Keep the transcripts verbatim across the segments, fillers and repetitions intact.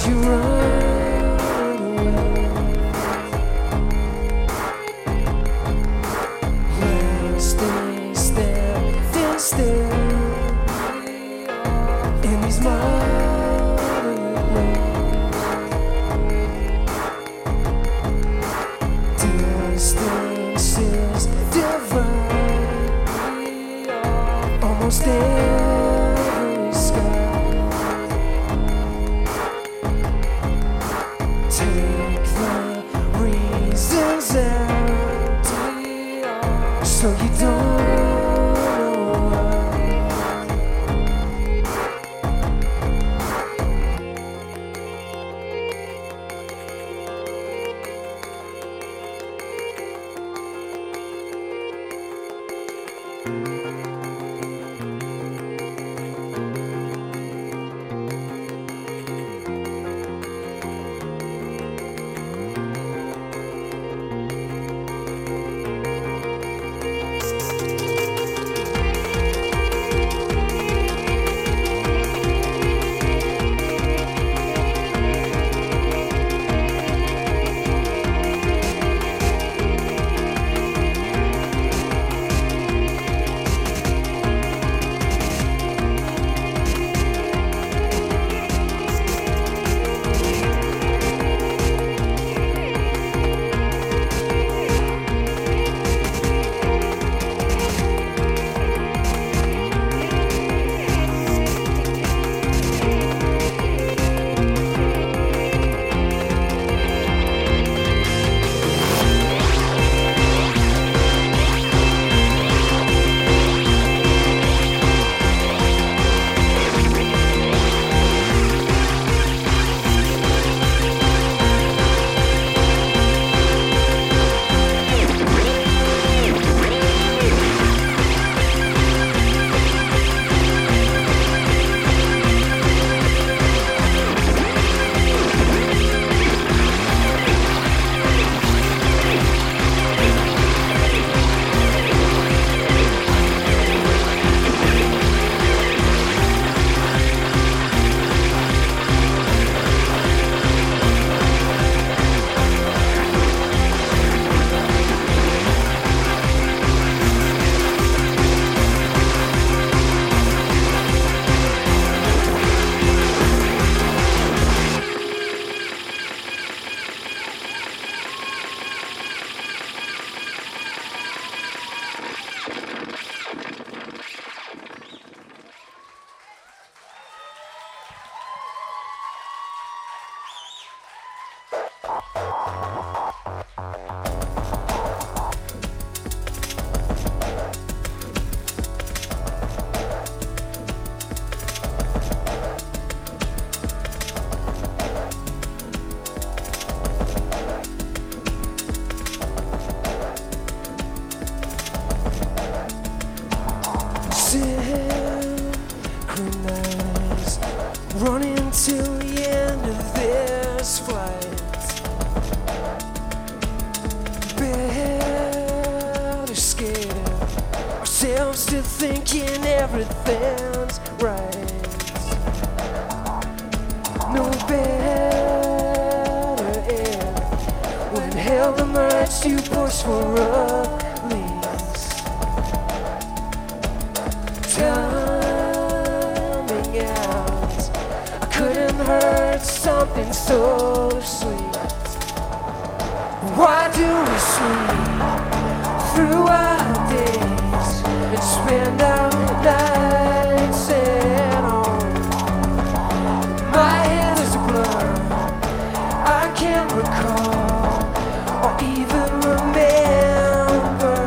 you run away. Let's stay standing still in these modern ways. Distances divide almost every sky. Take the reasons out so you don't know why. Synchronize, running till the end of this flight. Better scared ourselves to thinking everything's right. No better air when hell emerged to push for release. Timing out, I couldn't hurt something so sweet. Why do we sleep through our days and spend our nights at home? My head is a blur, I can't recall or even remember.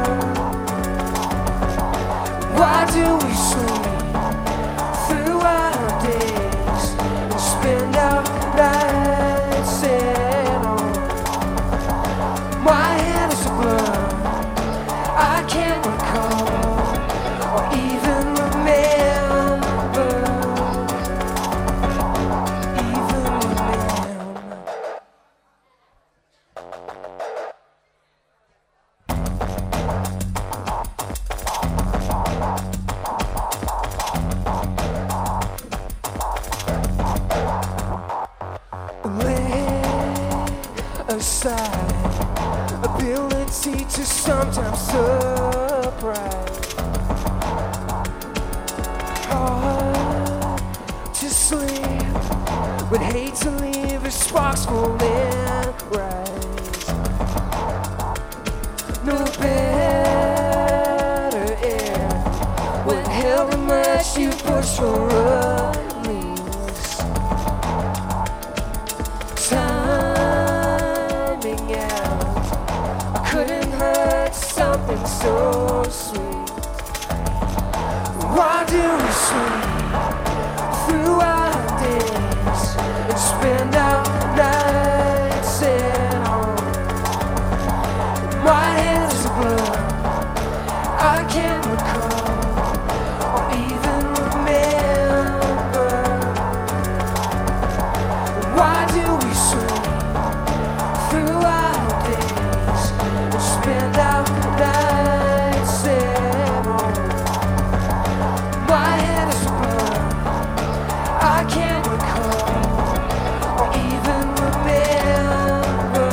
Why do we sleep through our days and spend our nights at home? My head is a blur, I can't recall or even remember. Even remember. easy to sometimes surprise. Hard to sleep, but hate to leave as sparks fall and rise. No better air when held in much you push for release. Timing out, I couldn't hurt something so sweet. Why do we sleep through our days and spend our nights at home? My hands are blood, I can't recall or even remember. Why do we sleep through our days and spend our nights at home? My head is blood, I can't recall or even remember.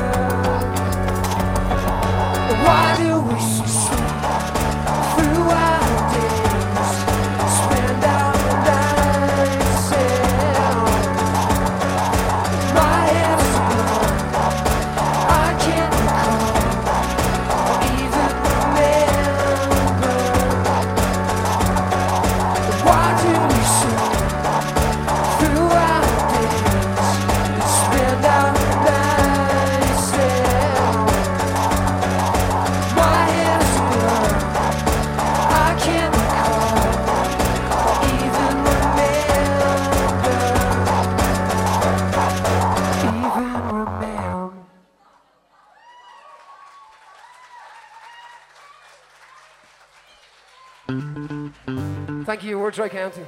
Why do we sleep through our days, spend our nights at home? My head is blood, I can't recall or even remember. Why do we sleep through our days and spend our nights at home? My head is blood, I can't recall or even remember. Even remember. Thank you, Wardroy County.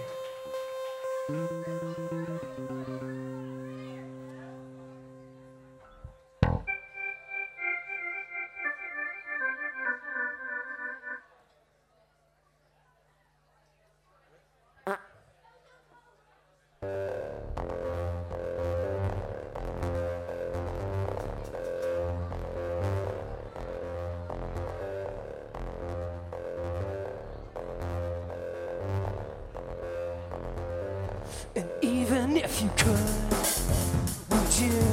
And even if you could, would you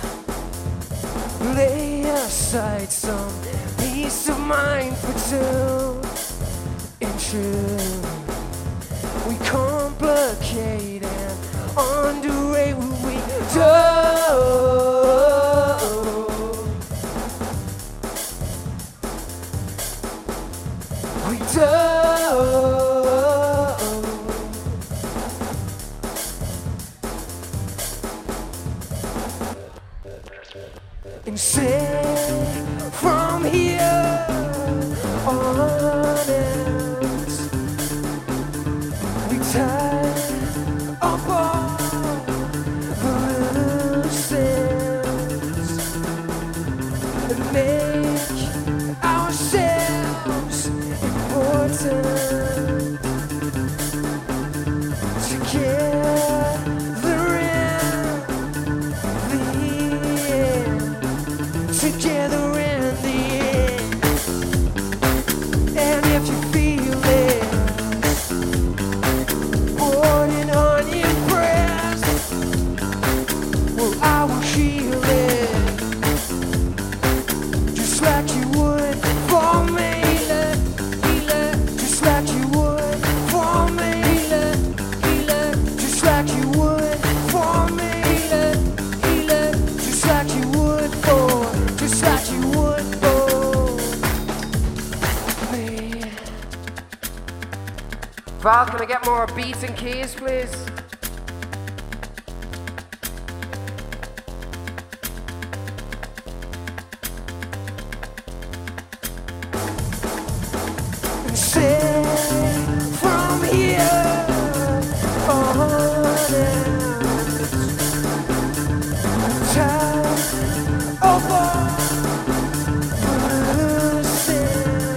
lay aside some peace of mind for two? In truth, we complicate and underrate what we do. We do. And say from here on out, we tie up all the loose ends and make ourselves important together in the end. Together in the end. And if you feel it, born and unimpressed, well, I will heal it, just like you would for me. Heal it, heal it, just like you would for me. Heal it, heal it, just like you would for me. Heal it, heal it, just like you would for just like you would for me. Val, can I get more beats and keys, please? And say from here on out, time of all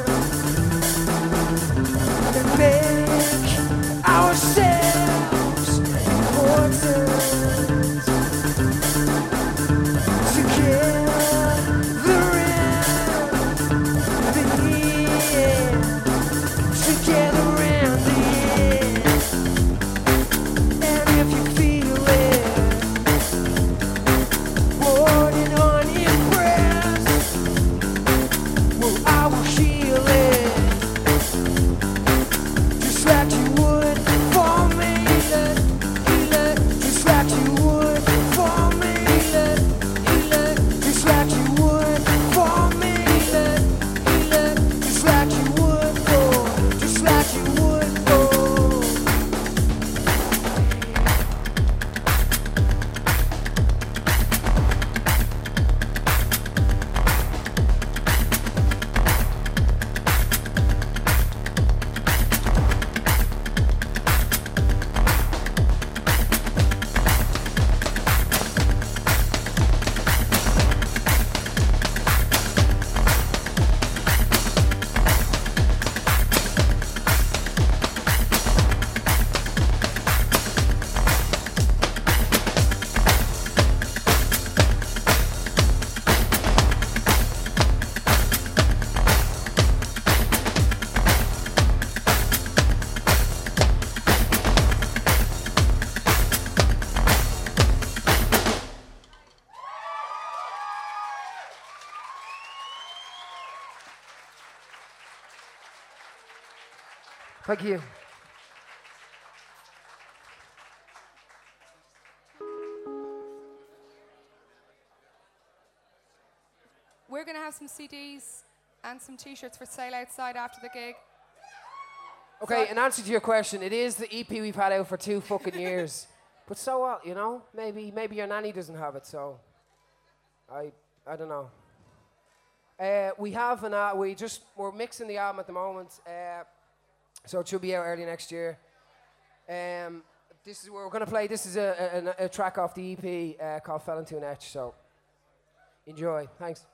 and make ourselves Thank you. We're going to have some C Ds and some T-shirts for sale outside after the gig. Okay, so in answer to your question, it is the E P we've had out for two fucking years. But so what, you know? Maybe maybe your nanny doesn't have it, so I I don't know. Uh, we have an uh, we just we're mixing the album at the moment, uh, so it should be out early next year. Um, this is where we're gonna play. This is a, a, a track off the E P uh, called "Fell Into an Etch." So enjoy. Thanks.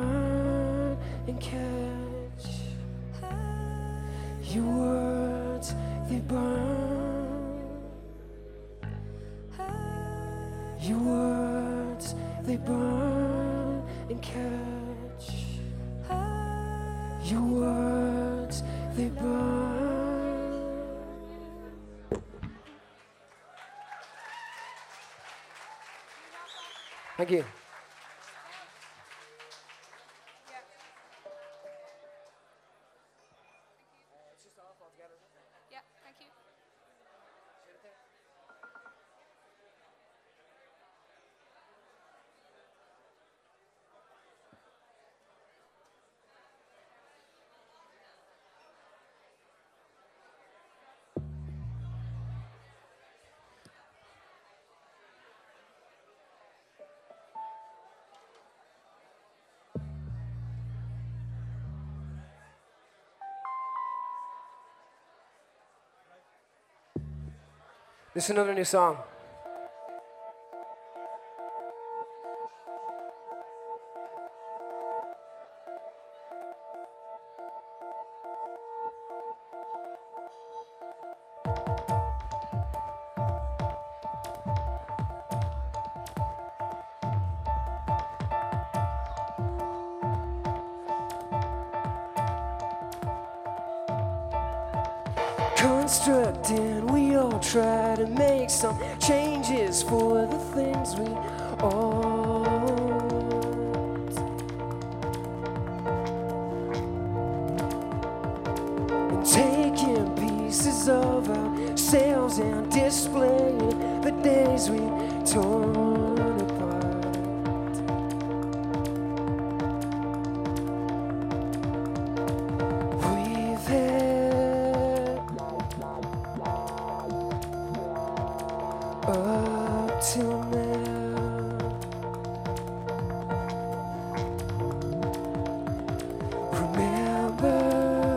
burn and catch. Your words, they burn. Your words, they burn and catch. Your words, they burn. Thank you. Yeah, thank you. This is another new song. Constructing, we all try to make some changes for the things we own. And taking pieces of ourselves and displaying the days we torn apart. We've had up till now. Remember,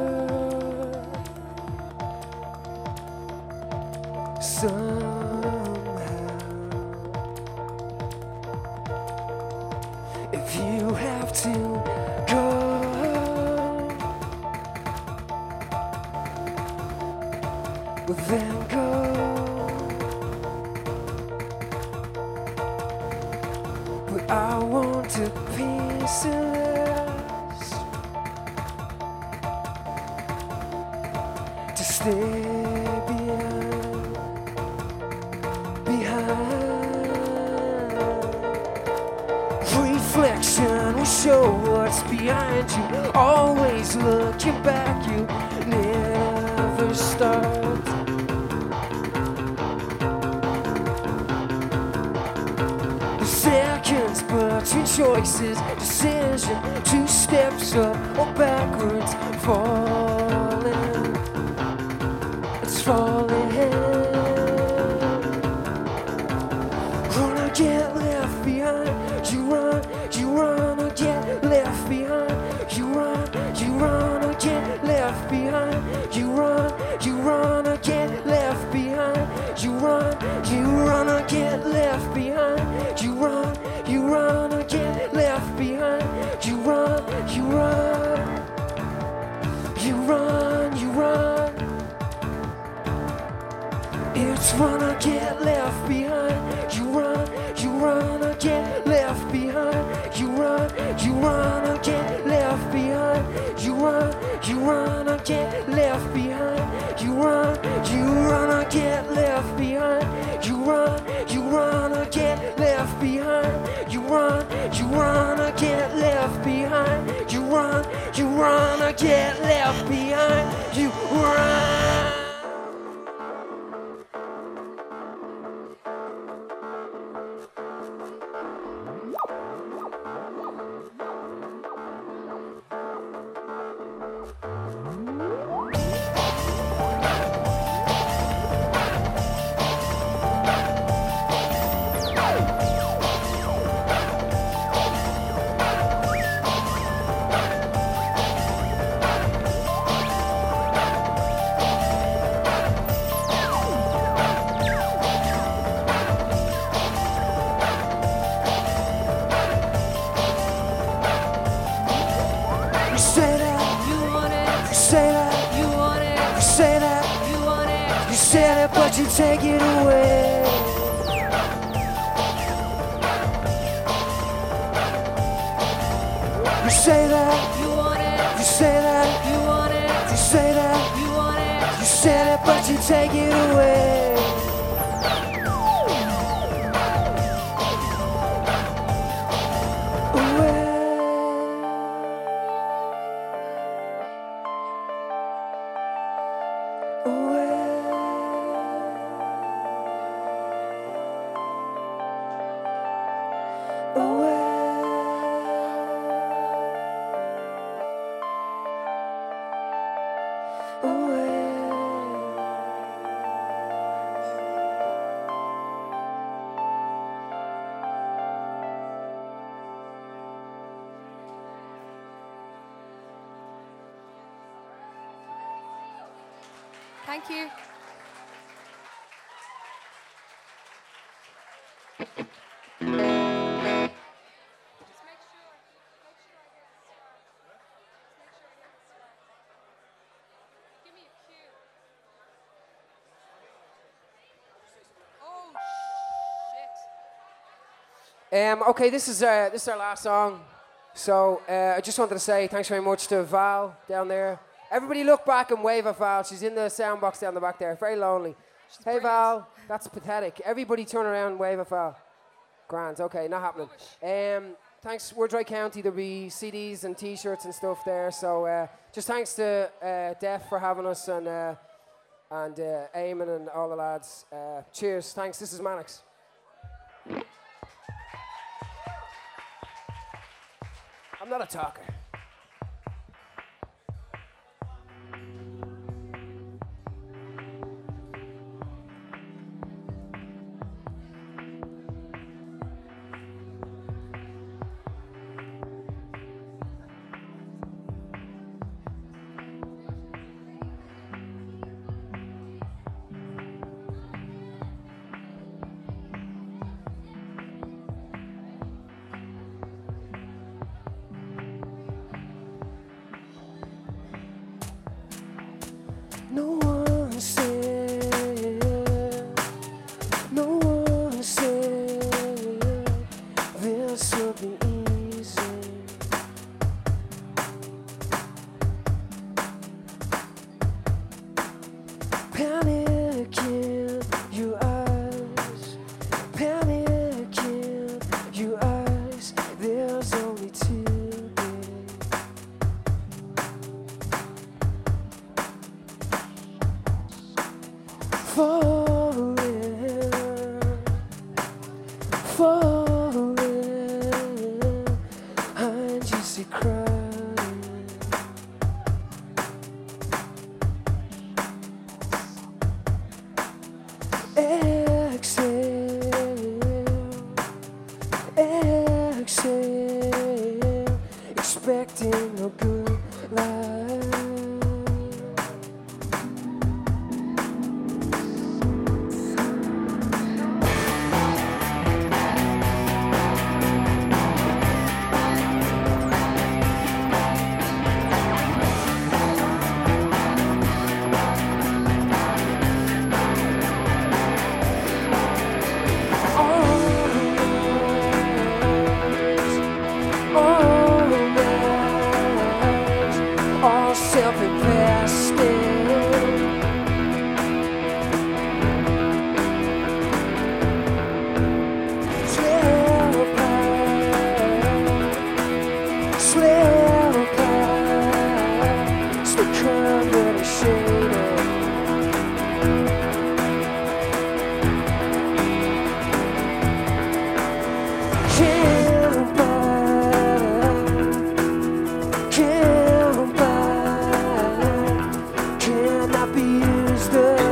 somehow, if you have to go, well then go. I want to pieces to stay behind, behind. Reflection will show what's behind you. Always looking back, you never start. Seconds between choices, decision, two steps up or backwards, falling, it's falling. Gonna get left behind, you run, you run or get left behind, you run, you run or get left behind, you run, you run or get left behind, you run, you run or get left behind. You run, you run or get left behind. You run, you run. You run, you run. It's run or get left behind. You run, you run or get left behind. You run, you run or get left behind. You run, you run or get left behind. You run, you run or get left behind. You run, you run or get left behind. You run, you run or get left behind. You run, you run or get left behind. You run. say that, You want it. you say that, You want it. you say that, You want it. you said it, but you take it away. You say that, You want it. you say that, You want it. you say that, You want it. you said it, but you take it away. Thank you. Just make sure, make sure I get the start. Just make sure I get the start. Give me a cue. Oh shit. Um, okay, this is uh, this is our last song. So uh, I just wanted to say thanks very much to Val down there. Everybody look back and wave at Val. She's in the sound box down the back there. Very lonely. She's Hey brilliant. Val, that's pathetic. Everybody turn around and wave at Val. Grand, okay, not happening. Um, thanks, we're Dry County. There'll be C Ds and T-shirts and stuff there. So uh, just thanks to uh, Def for having us and uh, and uh, Eamon and all the lads. Uh, cheers, thanks. This is Mannix. I'm not a talker. No one said, no one said there's something easy. Panic in your eyes, panic in your eyes. There's only today. Falling, falling, I just see crying. Exhale, exhale, expecting a good life. All self-invested. Slip past the curve of shade. Can't buy, can't buy, cannot be used up.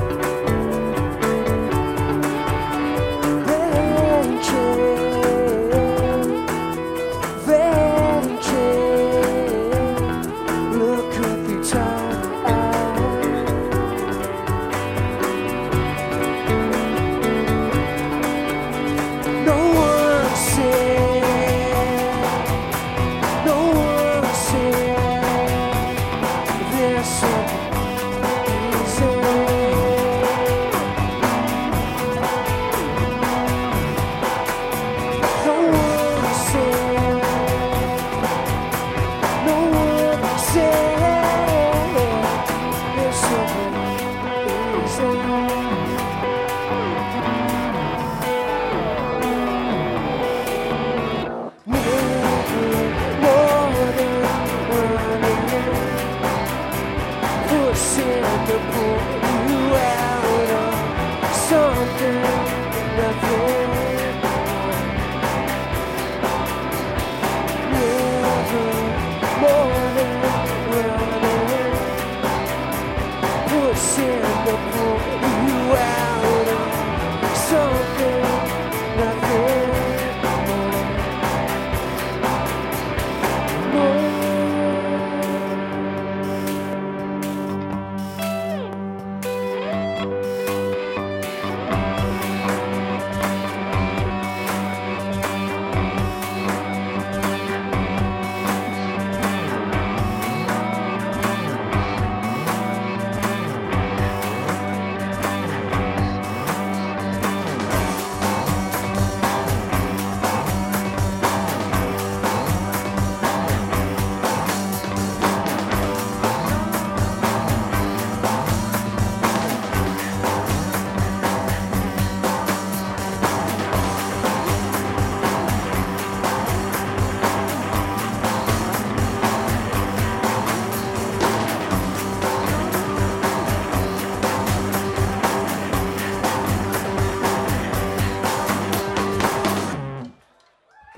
They can't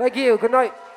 Thank you. Good night.